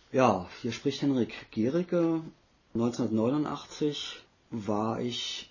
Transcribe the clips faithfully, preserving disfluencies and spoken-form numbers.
Ja, hier spricht Henrik Gericke. neunzehnhundertneunundachtzig war ich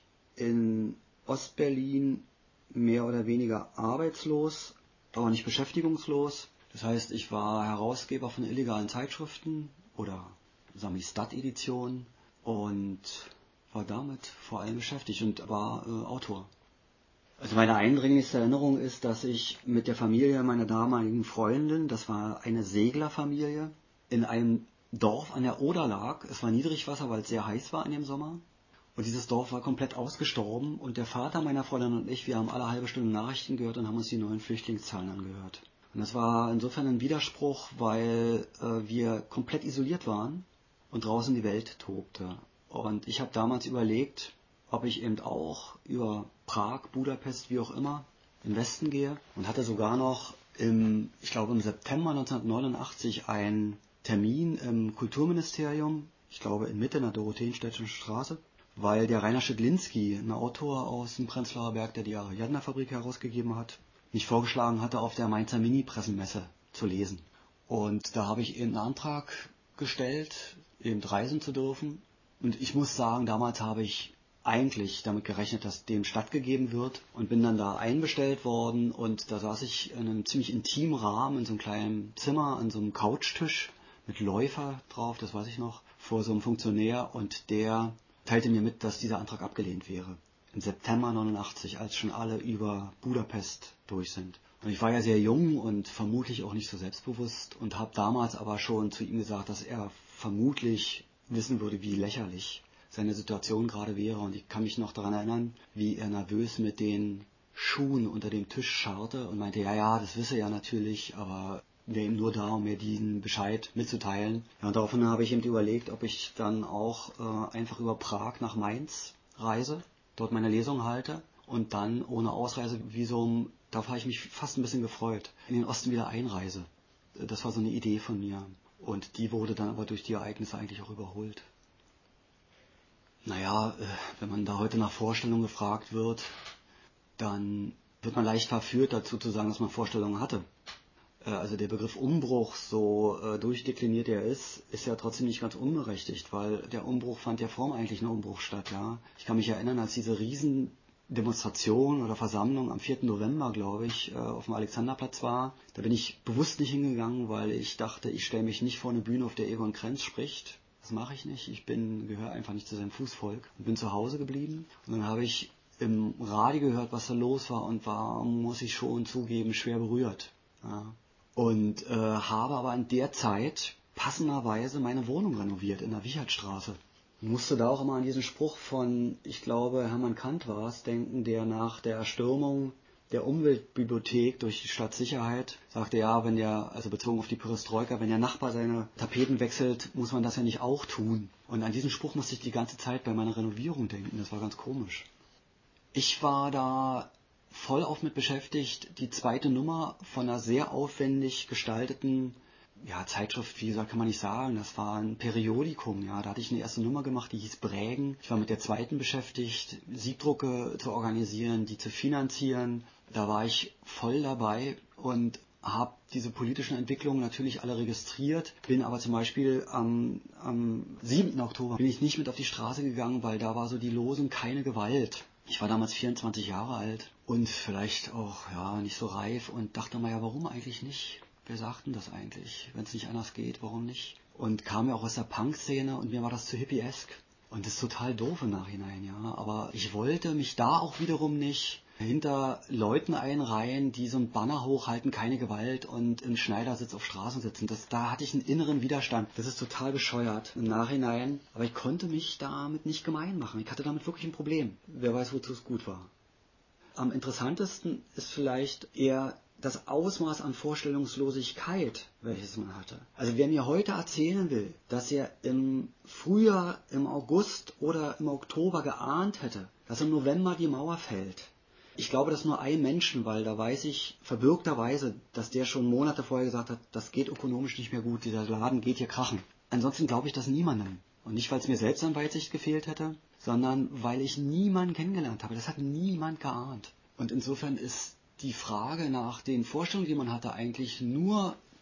in Ostberlin mehr oder weniger arbeitslos, aber nicht beschäftigungslos. Das heißt, ich war Herausgeber von illegalen Zeitschriften oder Sami-Stat-Editionen und war damit vor allem beschäftigt und war äh, Autor. Also meine eindringlichste Erinnerung ist, dass ich mit der Familie meiner damaligen Freundin, das war eine Seglerfamilie, in einem Dorf an der Oder lag. Es war Niedrigwasser, weil es sehr heiß war in dem Sommer. Und dieses Dorf war komplett ausgestorben. Und der Vater meiner Freundin und ich, wir haben alle halbe Stunde Nachrichten gehört und haben uns die neuen Flüchtlingszahlen angehört. Und das war insofern ein Widerspruch, weil äh, wir komplett isoliert waren und draußen die Welt tobte. Und ich habe damals überlegt, ob ich eben auch über Prag, Budapest, wie auch immer, in den Westen gehe. Und hatte sogar noch, im, ich glaube im September neunzehnhundertneunundachtzig, einen Termin im Kulturministerium, ich glaube in Mitte in der Dorotheenstädtischen Straße, weil der Rainer Schedlinski, ein Autor aus dem Prenzlauer Berg, der die Ariadna-Fabrik herausgegeben hat, mich vorgeschlagen hatte, auf der Mainzer Mini-Pressenmesse zu lesen. Und da habe ich eben einen Antrag gestellt, eben reisen zu dürfen. Und ich muss sagen, damals habe ich eigentlich damit gerechnet, dass dem stattgegeben wird und bin dann da einbestellt worden und da saß ich in einem ziemlich intimen Rahmen in so einem kleinen Zimmer an so einem Couchtisch mit Läufer drauf, das weiß ich noch, vor so einem Funktionär und der teilte mir mit, dass dieser Antrag abgelehnt wäre. Im September neunundachtzig, als schon alle über Budapest durch sind. Und ich war ja sehr jung und vermutlich auch nicht so selbstbewusst und habe damals aber schon zu ihm gesagt, dass er vermutlich wissen würde, wie lächerlich seine Situation gerade wäre. Und ich kann mich noch daran erinnern, wie er nervös mit den Schuhen unter dem Tisch scharrte und meinte, ja, ja, das wisse er natürlich, aber wäre ihm nur da, um mir diesen Bescheid mitzuteilen. Ja, und daraufhin habe ich eben überlegt, ob ich dann auch äh, einfach über Prag nach Mainz reise, dort meine Lesung halte und dann ohne Ausreisevisum, darauf habe ich mich fast ein bisschen gefreut, in den Osten wieder einreise. Das war so eine Idee von mir. Und die wurde dann aber durch die Ereignisse eigentlich auch überholt. Naja, wenn man da heute nach Vorstellungen gefragt wird, dann wird man leicht verführt dazu zu sagen, dass man Vorstellungen hatte. Also der Begriff Umbruch, so durchdekliniert er ist, ist ja trotzdem nicht ganz unberechtigt, weil der Umbruch fand ja vor dem eigentlichen Umbruch statt. Ja? Ich kann mich erinnern, als diese Riesendemonstration oder Versammlung am vierten November, glaube ich, auf dem Alexanderplatz war, da bin ich bewusst nicht hingegangen, weil ich dachte, ich stelle mich nicht vor eine Bühne, auf der Egon Krenz spricht. Das mache ich nicht. Ich bin gehöre einfach nicht zu seinem Fußvolk und bin zu Hause geblieben. Und dann habe ich im Radio gehört, was da los war und war, muss ich schon zugeben, schwer berührt. Ja. Und äh, habe aber in der Zeit passenderweise meine Wohnung renoviert in der Wichertstraße. Ich musste da auch immer an diesen Spruch von, ich glaube, Hermann Kant war es, denken, der nach der Erstürmung der Umweltbibliothek durch die Stadtsicherheit sagte, ja, wenn der, also bezogen auf die Perestroika, wenn der Nachbar seine Tapeten wechselt, muss man das ja nicht auch tun. Und an diesen Spruch musste ich die ganze Zeit bei meiner Renovierung denken, das war ganz komisch. Ich war da voll auf mit beschäftigt, die zweite Nummer von einer sehr aufwendig gestalteten ja, Zeitschrift, wie gesagt, kann man nicht sagen, das war ein Periodikum, ja, da hatte ich eine erste Nummer gemacht, die hieß Brägen. Ich war mit der zweiten beschäftigt, Siebdrucke zu organisieren, die zu finanzieren. Da war ich voll dabei und habe diese politischen Entwicklungen natürlich alle registriert, bin aber zum Beispiel am, am siebten Oktober bin ich nicht mit auf die Straße gegangen, weil da war so die Losung keine Gewalt. Ich war damals vierundzwanzig Jahre alt und vielleicht auch ja nicht so reif und dachte mal, ja, warum eigentlich nicht? Wer sagt denn das eigentlich? Wenn es nicht anders geht, warum nicht? Und kam ja auch aus der Punk-Szene und mir war das zu hippiesk. Und das ist total doof im Nachhinein, ja. Aber ich wollte mich da auch wiederum nicht hinter Leuten einreihen, die so ein Banner hochhalten, keine Gewalt und im Schneidersitz auf Straßen sitzen. Das, da hatte ich einen inneren Widerstand. Das ist total bescheuert im Nachhinein. Aber ich konnte mich damit nicht gemein machen. Ich hatte damit wirklich ein Problem. Wer weiß, wozu es gut war. Am interessantesten ist vielleicht eher das Ausmaß an Vorstellungslosigkeit, welches man hatte. Also wer mir heute erzählen will, dass er im Frühjahr, im August oder im Oktober geahnt hätte, dass im November die Mauer fällt. Ich glaube das nur einem Menschen, weil da weiß ich verbürgterweise, dass der schon Monate vorher gesagt hat, das geht ökonomisch nicht mehr gut, dieser Laden geht hier krachen. Ansonsten glaube ich das niemandem. Und nicht, weil es mir selbst an Weitsicht gefehlt hätte, sondern weil ich niemanden kennengelernt habe. Das hat niemand geahnt. Und insofern ist die Frage nach den Vorstellungen, die man hatte, eigentlich nur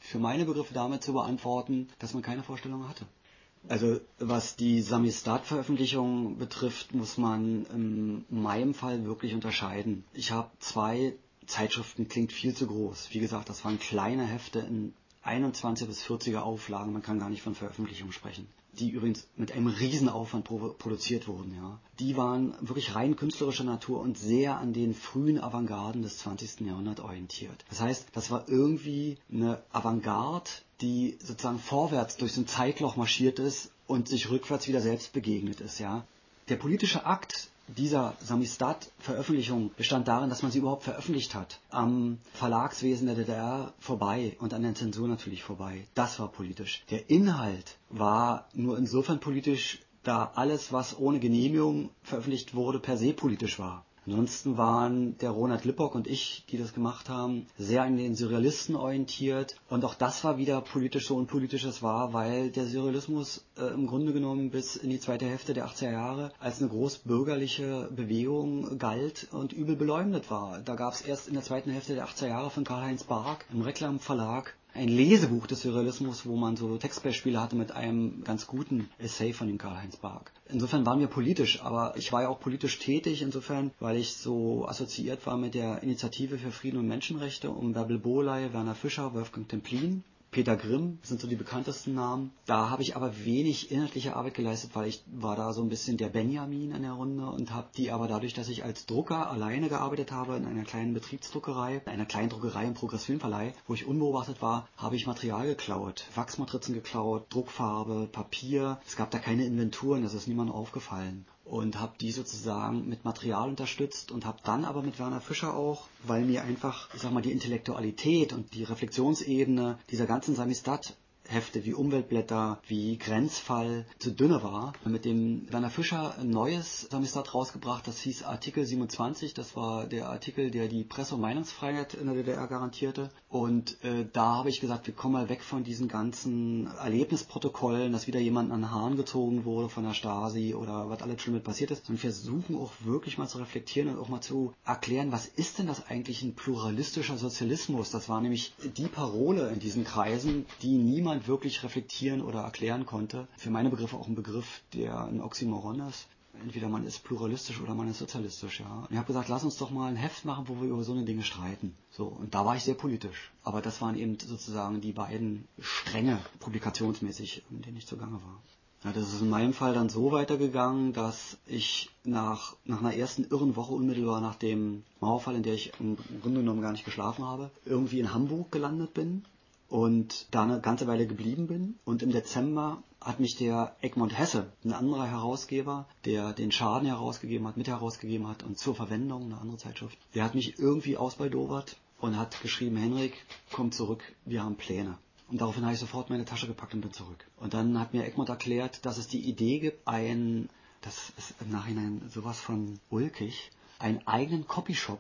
für meine Begriffe damit zu beantworten, dass man keine Vorstellung hatte. Also was die Samisdat-Veröffentlichung betrifft, muss man in meinem Fall wirklich unterscheiden. Ich habe zwei Zeitschriften, klingt viel zu groß. Wie gesagt, das waren kleine Hefte in einundzwanziger bis vierziger Auflagen, man kann gar nicht von Veröffentlichung sprechen, die übrigens mit einem Riesenaufwand produziert wurden. Ja. Die waren wirklich rein künstlerischer Natur und sehr an den frühen Avantgarden des zwanzigsten Jahrhunderts orientiert. Das heißt, das war irgendwie eine Avantgarde, die sozusagen vorwärts durch so ein Zeitloch marschiert ist und sich rückwärts wieder selbst begegnet ist. Ja. Der politische Akt dieser Samisdat-Veröffentlichung bestand darin, dass man sie überhaupt veröffentlicht hat. Am Verlagswesen der D D R vorbei und an der Zensur natürlich vorbei. Das war politisch. Der Inhalt war nur insofern politisch, da alles, was ohne Genehmigung veröffentlicht wurde, per se politisch war. Ansonsten waren der Ronald Lippock und ich, die das gemacht haben, sehr an den Surrealisten orientiert. Und auch das war wieder politisch, so unpolitisch es war, weil der Surrealismus äh, im Grunde genommen bis in die zweite Hälfte der achtziger Jahre als eine großbürgerliche Bewegung galt und übel beleumdet war. Da gab es erst in der zweiten Hälfte der achtziger Jahre von Karl-Heinz Bark im Reklam Verlag ein Lesebuch des Surrealismus, wo man so Textbeispiele hatte mit einem ganz guten Essay von dem Karl-Heinz Bark. Insofern waren wir politisch, aber ich war ja auch politisch tätig, insofern, weil ich so assoziiert war mit der Initiative für Frieden und Menschenrechte um Bärbel Bohley, Werner Fischer, Wolfgang Templin. Peter Grimm sind so die bekanntesten Namen. Da habe ich aber wenig inhaltliche Arbeit geleistet, weil ich war da so ein bisschen der Benjamin in der Runde und habe die aber dadurch, dass ich als Drucker alleine gearbeitet habe in einer kleinen Betriebsdruckerei, einer kleinen Druckerei im Progressfilmverleih, wo ich unbeobachtet war, habe ich Material geklaut, Wachsmatrizen geklaut, Druckfarbe, Papier. Es gab da keine Inventuren, das ist niemandem aufgefallen. Und habe die sozusagen mit Material unterstützt und habe dann aber mit Werner Fischer auch, weil mir einfach, ich sag mal, die Intellektualität und die Reflexionsebene dieser ganzen Samisdat Hefte wie Umweltblätter, wie Grenzfall zu dünne war. Mit dem Werner Fischer ein neues Samisdat rausgebracht, das hieß Artikel siebenundzwanzig, das war der Artikel, der die Presse- und Meinungsfreiheit in der D D R garantierte. Und äh, da habe ich gesagt, wir kommen mal weg von diesen ganzen Erlebnisprotokollen, dass wieder jemand an den Haaren gezogen wurde von der Stasi oder was alles Schlimmes passiert ist, sondern wir versuchen auch wirklich mal zu reflektieren und auch mal zu erklären, was ist denn das eigentlich ein pluralistischer Sozialismus? Das war nämlich die Parole in diesen Kreisen, die niemand wirklich reflektieren oder erklären konnte. Für meine Begriffe auch ein Begriff, der ein Oxymoron ist. Entweder man ist pluralistisch oder man ist sozialistisch. Ja. Und ich habe gesagt, lass uns doch mal ein Heft machen, wo wir über so eine Dinge streiten. So, und da war ich sehr politisch. Aber das waren eben sozusagen die beiden Stränge, publikationsmäßig, in denen ich zugange war. Ja, das ist in meinem Fall dann so weitergegangen, dass ich nach, nach einer ersten irren Woche unmittelbar nach dem Mauerfall, in der ich im Grunde genommen gar nicht geschlafen habe, irgendwie in Hamburg gelandet bin. Und da eine ganze Weile geblieben bin. Und im Dezember hat mich der Egmont Hesse, ein anderer Herausgeber, der den Schaden herausgegeben hat, mit herausgegeben hat und zur Verwendung, eine andere Zeitschrift, der hat mich irgendwie ausbaldowert und hat geschrieben, Henrik, komm zurück, wir haben Pläne. Und daraufhin habe ich sofort meine Tasche gepackt und bin zurück. Und dann hat mir Egmont erklärt, dass es die Idee gibt, ein, das ist im Nachhinein sowas von ulkig, einen eigenen Copyshop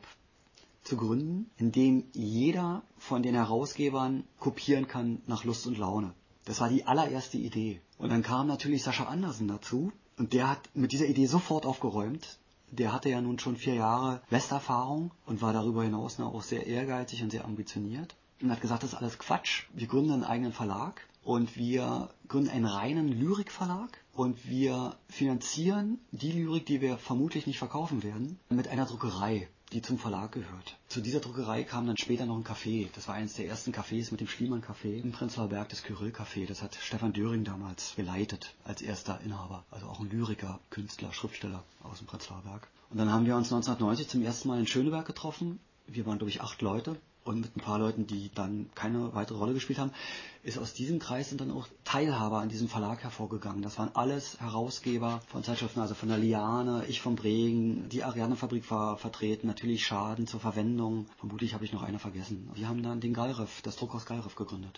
zu gründen, in dem jeder von den Herausgebern kopieren kann nach Lust und Laune. Das war die allererste Idee. Und dann kam natürlich Sascha Andersen dazu und der hat mit dieser Idee sofort aufgeräumt. Der hatte ja nun schon vier Jahre Westerfahrung und war darüber hinaus auch sehr ehrgeizig und sehr ambitioniert. Und hat gesagt, das ist alles Quatsch. Wir gründen einen eigenen Verlag und wir gründen einen reinen Lyrikverlag und wir finanzieren die Lyrik, die wir vermutlich nicht verkaufen werden, mit einer Druckerei, die zum Verlag gehört. Zu dieser Druckerei kam dann später noch ein Café. Das war eines der ersten Cafés mit dem Schliemann-Café im Prenzlauer Berg, das Kyrill-Café. Das hat Stefan Döring damals geleitet als erster Inhaber. Also auch ein Lyriker, Künstler, Schriftsteller aus dem Prenzlauer Berg. Und dann haben wir uns neunzehnhundertneunzig zum ersten Mal in Schöneberg getroffen. Wir waren, glaube ich, acht Leute. Und mit ein paar Leuten, die dann keine weitere Rolle gespielt haben, ist aus diesem Kreis sind dann auch Teilhaber an diesem Verlag hervorgegangen. Das waren alles Herausgeber von Zeitschriften, also von der Liane, ich vom Bregen, die Ariane-Fabrik war vertreten, natürlich Schaden zur Verwendung. Vermutlich habe ich noch eine vergessen. Wir haben dann den Gallriff, das Druckhaus Gallriff gegründet.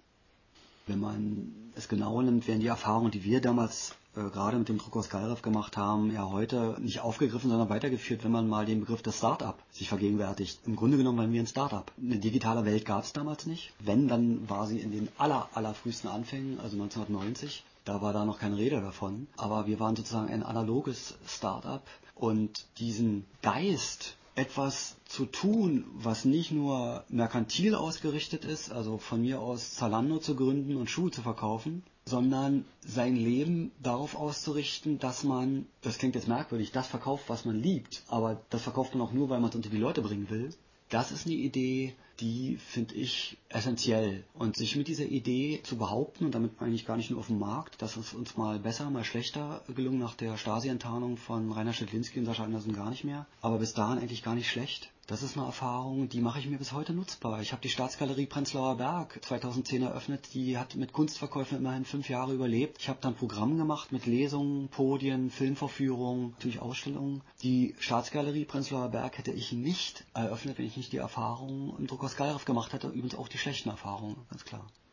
Wenn man es genau nimmt, werden die Erfahrungen, die wir damals äh, gerade mit dem Druckhaus Gallriff gemacht haben, ja heute nicht aufgegriffen, sondern weitergeführt, wenn man mal den Begriff des Start-up sich vergegenwärtigt. Im Grunde genommen waren wir ein Start-up. Eine digitale Welt gab es damals nicht. Wenn, dann war sie in den aller, aller frühesten Anfängen, also neunzehnhundertneunzig. Da war da noch keine Rede davon. Aber wir waren sozusagen ein analoges Start-up und diesen Geist etwas zu tun, was nicht nur merkantil ausgerichtet ist, also von mir aus Zalando zu gründen und Schuhe zu verkaufen, sondern sein Leben darauf auszurichten, dass man, das klingt jetzt merkwürdig, das verkauft, was man liebt, aber das verkauft man auch nur, weil man es unter die Leute bringen will. Das ist eine Idee, die finde ich essentiell. Und sich mit dieser Idee zu behaupten, und damit meine ich gar nicht nur auf dem Markt, dass es uns mal besser, mal schlechter gelungen nach der Stasi-Enttarnung von Rainer Schedlinski und Sascha Andersen gar nicht mehr, aber bis dahin eigentlich gar nicht schlecht. Das ist eine Erfahrung, die mache ich mir bis heute nutzbar. Ich habe die Staatsgalerie Prenzlauer Berg zweitausendzehn eröffnet, die hat mit Kunstverkäufen immerhin fünf Jahre überlebt. Ich habe dann ein Programm gemacht mit Lesungen, Podien, Filmvorführungen, natürlich Ausstellungen. Die Staatsgalerie Prenzlauer Berg hätte ich nicht eröffnet, wenn ich nicht die Erfahrungen im Druckhaus Gallriff gemacht hätte, übrigens auch die schlechten Erfahrungen, ganz klar.